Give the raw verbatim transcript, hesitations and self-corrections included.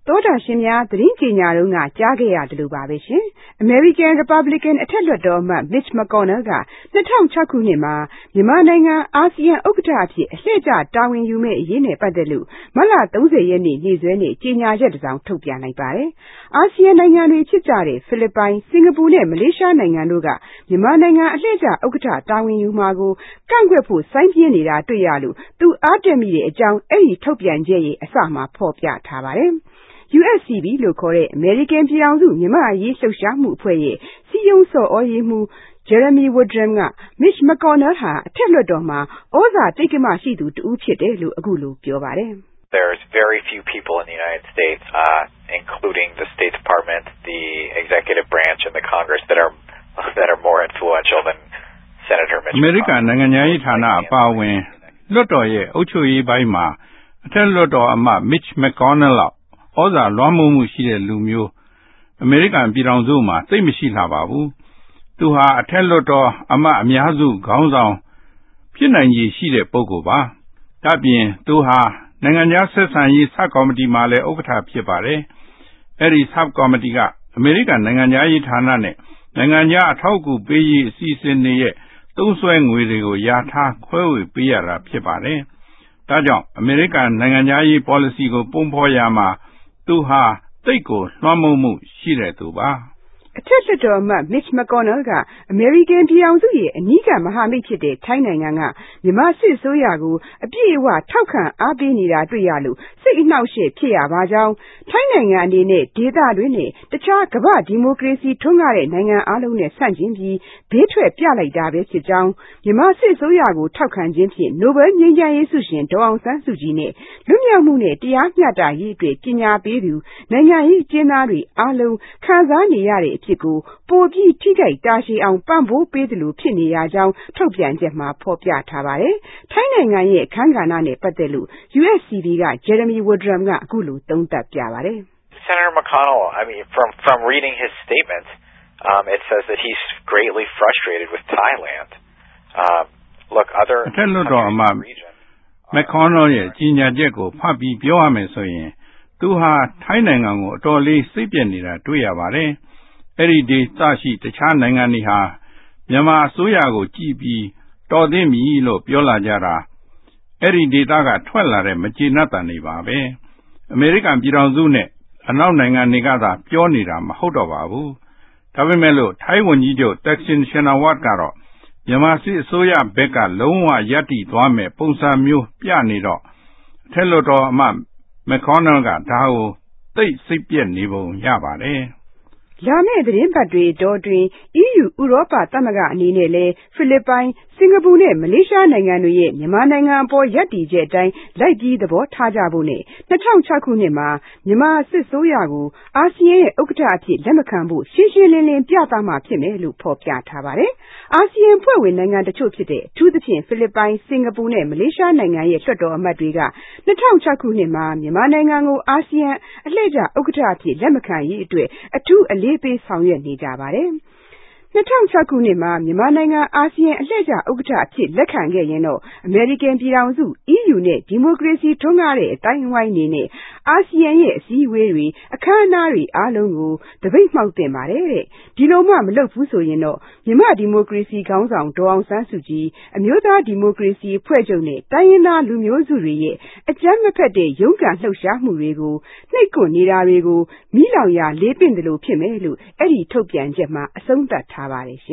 သောတာရှင်များသတင်းကြေညာတုန်းကကြားခဲ့ရတယ်လို့ပါပဲရှင်။ American Republican အထက်လွှတ်တော်အမတ် Mitch McConnell က၂၀၀၆ခုနှစ်မှာမြန်မာနိုင်ငံအာဆီယံဥက္ကဋ္ဌအဖြစ်အလှည့်ကျတာဝန်ယူမယ့်အရေးနဲ့ပတ်သက်လို့မတ်လ၃၀ရက်နေ့နေ့စွဲနဲ့ကြေညာချက်တစ်စောင်ထုတ်ပြန်လိုက်ပါတယ်။အာဆီယံနိုင်ငံတွေဖြစ်ကြတဲ့ဖိလစ်ပိုင်၊စင်ကာပူနဲ့မလေးရှားနိုင်ငံတို့ကမြန်မာနိုင်ငံအလှည့်ကျဥက္ကဋ္ဌတာဝန်ယူမှာကိုကန့်ကွက်ဖို့စိုင်းပြင်းနေတာတွေ့ရလို့သူအားတက်မိတဲ့အကြောင်းအဲ့ဒီထုတ်ပြန်ချက်ရဲ့အစမှာဖော်ပြထားပါတယ်။ U S C B လို့ခေါ်တဲ့ American ပြည်ထောင်စုမြန်မာ့အရေးလှုပ်ရှားမှုအဖွဲ့ရဲ့စည်းရုံးဆော်ဩရေးမှူး Jeremy Woodrum က Mitch McConnell ဟာအထက်လွှတ်တော်မှာဩဇာတိက္ကမရှိသူတစ်ဦးဖြစ်တယ်လို့အခုလိုပြောပါတယ်။ There's very few people in the United States, uh, including the State Department, the executive branch, and the Congress that are that are more influential than Senator Mitch McConnell. အမေရိကန်နိုင်ငံရေးဌာနအပါအဝင်လွှတ်တော်ရဲ့အုပ်ချုပ်ရေးပိုင်းမှာအထက်လွှတ်တော်အမတ် Mitch McConnell လောက်ဩဇာလွှမ်းမိုးမှုရှိတဲ့လူမျိုးအမေရိကန်ပြည်ထောင်စုမှာသိမရှိလှပါဘူး။သူဟာအထက်လွှတ်တော်အမတ်အများစုခေါင်းဆောင်ဖြစ်နိုင်ရည်ရှိတဲ့ပုဂ္ဂိုလ်ပါ။ဒါပြင်သူဟာနိုင်ငံခြားဆက်ဆံရေးဆပ်ကော်မတီမှာလည်းဥက္ကဋ္ဌဖြစ်ပါတယ်။အဲဒီဆပ်ကော်မတီကအမေရိကန်နိုင်ငံခြားရေးဌာနနဲ့နိုင်ငံခြားအထောက်အကူပေးရေးအစီအစဉ်တွေရဲ့သုံးစွဲငွေတွေကိုယာထားခွဲဝေပေးရတာဖြစ်ပါတယ်။ဒါကြောင့်အမေရိကန်နိုင်ငံခြားရေး policy ကိုပုံဖော်ရမှာသူဟာသိတ်ကိုလွှမ်းမိုးမှုရှိတဲ့သူပါအထက်လွှတ်တော်အမတ် Mitch McConnell ကအမေရိကန်ပြည်ထောင်စုရဲ့အနီးကပ်မဟာမိတ်ဖြစ်တဲ့ထိုင်းနိုင်ငံကမြန်မာစစ်အစိုးရကိုအပြည့်အဝထောက်ခံအားပေးနေတာတွေ့ရလို့စိတ်အနှောက်အယှက်ဖြစ်ရပါကြောင်းထိုင်းနိုင်ငံအနေနဲ့ဒေသတွင်းနဲ့တခြားကမ္ဘာ့ဒီမိုကရေစီထွန်းကားတဲ့နိုင်ငံအားလုံးနဲ့ဆန့်ကျင်ပြီးဘေးထွက်ပြလိုက်တာပဲဖြစ်ကြောင်းမြန်မာစစ်အစိုးရကိုထောက်ခံခြင်းဖြင့်နိုဘယ်ငြိမ်းချမ်းရေးဆုရှင်ဒေါ်အောင်ဆန်းစုကြည်နဲ့လွတ်မြောက်မှုနဲ့တရားမျှတရေးအတွက်ပညာပေးသူနိုင်ငံရေးအကျဉ်းသားတွေအားလုံးခံစားနေရတဲ့အဖြစ်ကိုပိုပြီးထိခိုက်တာရှည်အောင်ပံ့ပိုးပေးသလိုဖြစ်နေရကြောင်းထုတ်ပြန်ချက်မှာဖော်ပြထားပါတယ်။ထိုင်းနိုင်ငံရဲ့အခန်းကဏ္ဍနဲ့ပတ်သက်လို့ U S C B က Jeremy Woodrum ကအခုလိုသုံးသပ်ပြပါတယ်။ Senator McConnell, I mean, from from reading his statement, um, it says that he's greatly frustrated with Thailand. Um, look, other အထက်လွှတ်တော်အမတ် McConnell ရဲ့ကြီးညာချက်ကိုဖတ်ပြီးပြောရမယ်ဆိုရင်သူဟာထိုင်းနိုင်ငံကိုအတော်လေးစိတ်ပြည့်နေတာတွေ့ရပါတယ်။အဲ့ဒီဒေသရှိတခြားနိုင်ငံတွေဟာမြန်မာအစိုးရကိုကြည်ပြီးတော်သိမည်လို့ပြောလာကြတာအဲ့ဒီဒေသကထွက်လာတဲ့မကျေနပ်တန်တွေပါပဲအမေရိကန်ပြည်ထောင်စုနဲ့အနောက်နိုင်ငံတွေကသာပြောနေတာမဟုတ်တော့ပါဘူးဒါပေမဲ့လို့ထိုင်းဝန်ကြီးချုပ် Thaksin Shinawatra ကတော့မြန်မာစစ်အစိုးရဘက်ကလုံးဝရပ်တည်သွားမယ်ပုံစံမျိုးပြနေတော့အထက်လွှတ်တော်အမတ် McConnell ကဒါကိုသိစိတ်ပြည့်နေပုံရပါတယ်လာမယ့်သတင်းပတ်တွေတောအတွင်း E U ဥရောပသမဂ္ဂအနေနဲ့လည်းဖိလစ်ပိုင်၊စင်ကာပူနဲ့မလေးရှားနိုင်ငံတွေရဲ့မြန်မာနိုင်ငံအပေါ်ရပ်တည်ချက်အတိုင်းလိုက်ပြီးသဘောထားကြဖို့နဲ့၂၀၀၆ခုနှစ်မှာမြန်မာစစ်ဆိုးရကိုအာဆီယံရဲ့ဥက္ကဋ္ဌအဖြစ်လက်မခံဖို့ရှင်းရှင်းလင်းလင်းပြသမှာဖြစ်မယ်လို့ဖော်ပြထားပါတယ်။အာဆီယံဖွဲ့ဝင်နိုင်ငံတချို့ဖြစ်တဲ့အထူးသဖြင့်ဖိလစ်ပိုင်၊စင်ကာပူနဲ့မလေးရှားနိုင်ငံရဲ့လွှတ်တော်အမတ်တွေက၂၀၀၆ခုနှစ်မှာမြန်မာနိုင်ငံကိုအာဆီယံအလှည့်ကျဥက္ကဋ္ဌအဖြစ်လက်မခံရေးအတွက်အထူးအလေးပေးဆောင်ရွက်နေကြပါတယ်။၂၀၀၆ခုနှစ်မှာမြန်မာနိုင်ငံအာဆီယံအလှည့်ကျဥက္ကဋ္ဌအဖြစ်လက်ခံခဲ့ရင်တော့အမေရိကန်ပြည်ထောင်စု E U နဲ့ဒီမိုကရေစီထွန်းကားတဲ့အတိုင်းအဝိုင်းအနေနဲ့အာဆီယံရဲ့အစည်းအဝေးတွေအခမ်းအနားတွေအားလုံးကိုတပိတ်မှောက်သင့်ပါတယ်တဲ့ဒီလိုမှမလုပ်ဘူးဆိုရင်တော့မြန်မာဒီမိုကရေစီခေါင်းဆောင်ဒေါ်အောင်ဆန်းစုကြည်အမျိုးသားဒီမိုကရေစီအဖွဲ့ချုပ်နဲ့တိုင်းရင်းသားလူမျိုးစုတွေရဲ့အကြမ်းမဖက်တဲ့ရုန်းကန်လှုပ်ရှားမှုတွေကိုနှိပ်ကွပ်နေတာတွေကိုမီးလောင်ရာလေးပင့်တယ်လို့ဖြစ်မယ်လို့အဲ့ဒီထုတ်ပြန်ချက်မှာအဆုံးသတ်ထားပါတယ်ရှ